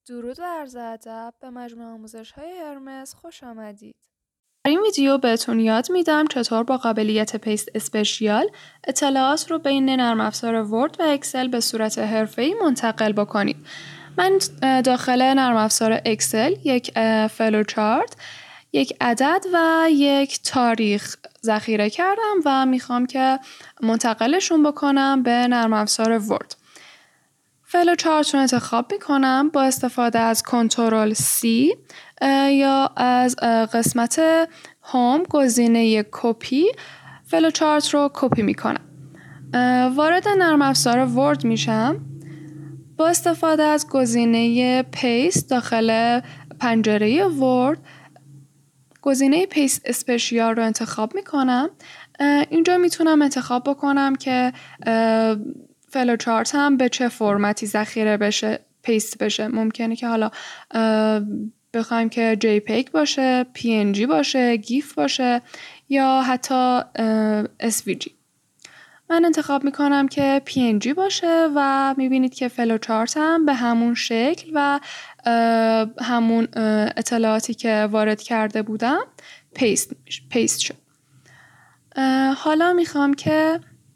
درود و عرض ادب به مجموعه آموزش‌های هرمس خوش آمدید. در این ویدیو بهتون یاد میدم چطور با قابلیت پیست اسپشیال اطلاعات رو بین نرم افزار ورد و اکسل به صورت حرفه‌ای منتقل بکنید. من داخل نرم افزار اکسل یک فلوچارت، یک عدد و یک تاریخ ذخیره کردم و میخوام که منتقلشون بکنم به نرم افزار ورد. فلوچارت رو انتخاب میکنم با استفاده از کنترل C یا از قسمت هوم گزینه کپی فلوچارت رو کپی میکنم. وارد نرم افزار ورد میشم. با استفاده از گزینه پیست داخل پنجره ورد گزینه پیست اسپشیال رو انتخاب میکنم. اینجا میتونم انتخاب بکنم که فلوچارت هم به چه فرمتی ذخیره بشه، پیست بشه. ممکنه که حالا بخوایم که JPEG باشه، PNG باشه، گیف باشه یا حتی SVG. من انتخاب میکنم که PNG باشه و میبینید که فلوچارت هم به همون شکل و همون اطلاعاتی که وارد کرده بودم پیست شد. حالا میخوام که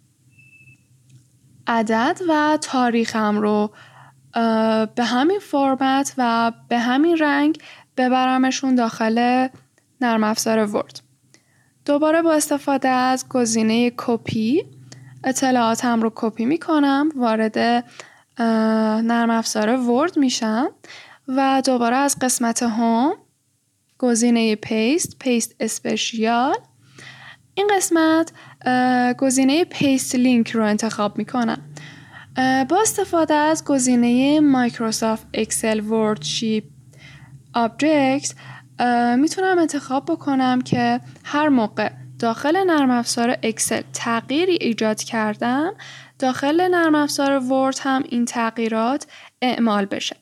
عدد و تاریخم رو به همین فرمت و به همین رنگ ببرمشون داخل نرم افزار ورد. دوباره با استفاده از گزینه کپی اطلاعاتم رو کپی میکنم، وارد نرم افزار ورد میشم و دوباره از قسمت هوم گزینه پیست اسپشیال، این قسمت گزینه پیست لینک رو انتخاب میکنم. با استفاده از گزینه مایکروسافت اکسل وردشیپ آبجکت میتونم انتخاب بکنم که هر موقع داخل نرم افزار اکسل تغییری ایجاد کردم داخل نرم افزار ورد هم این تغییرات اعمال بشه.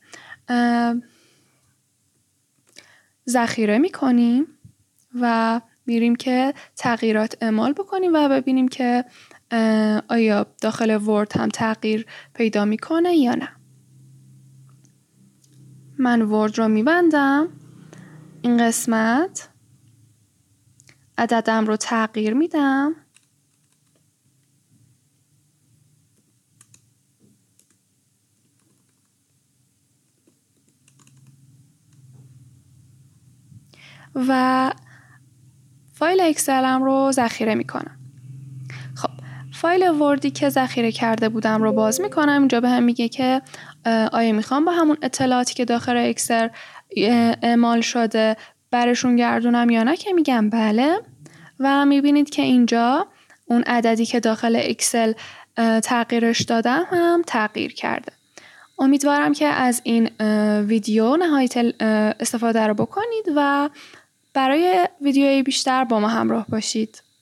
ذخیره میکنیم و میریم که تغییرات اعمال بکنیم و ببینیم که آیا داخل ورد هم تغییر پیدا میکنه یا نه. من ورد رو میبندم، این قسمت عددم رو تغییر میدم و فایل اکسلم رو ذخیره میکنم. خب فایل وردی که ذخیره کرده بودم رو باز میکنم. اینجا به هم میگه که آیا میخوام با همون اطلاعاتی که داخل اکسل اعمال شده برشون گردونم یا نه، که میگم بله و میبینید که اینجا اون عددی که داخل اکسل تغییرش دادم هم تغییر کرده. امیدوارم که از این ویدیو نهایت استفاده رو بکنید و برای ویدیوهای بیشتر با ما همراه باشید.